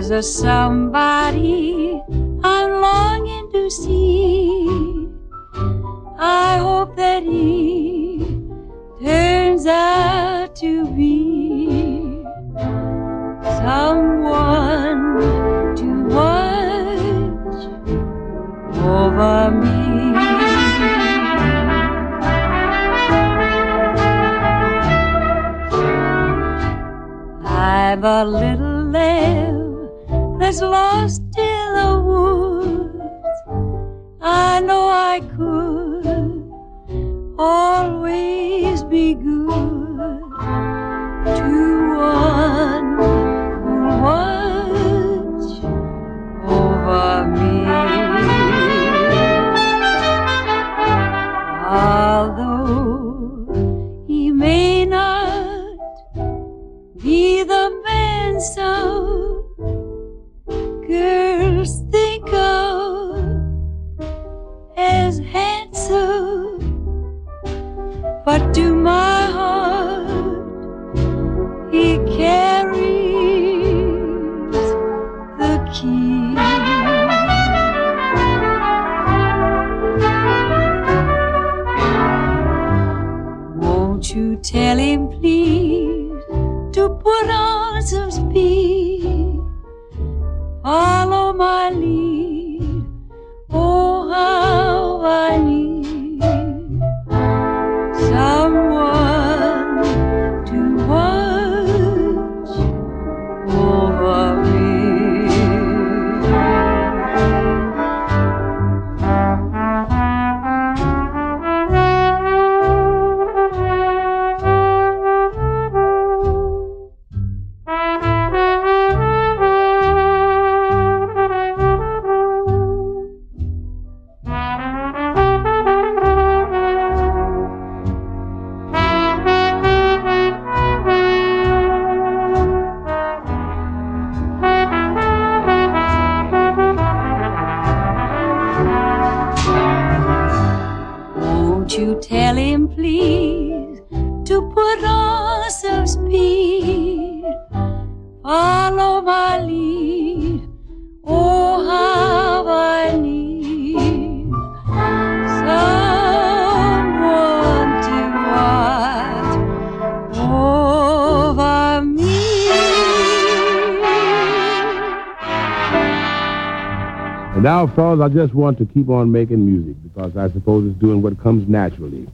There's a somebody I'm longing to see. I hope that he turns out to be someone to watch over me. I've a little lamb that's lost in the woods. I know I could always be good to one who'll watch over me. Although he may not be the man some girls think of as handsome, but to my heart he carries the key. Won't you tell him please to put on some speed, follow my lead, oh how I need someone to watch over me. Won't you tell him please to put on some speed, follow my lead, oh how I need someone to watch over me. And now, fellas, I just want to keep on making music because I suppose it's doing what comes naturally.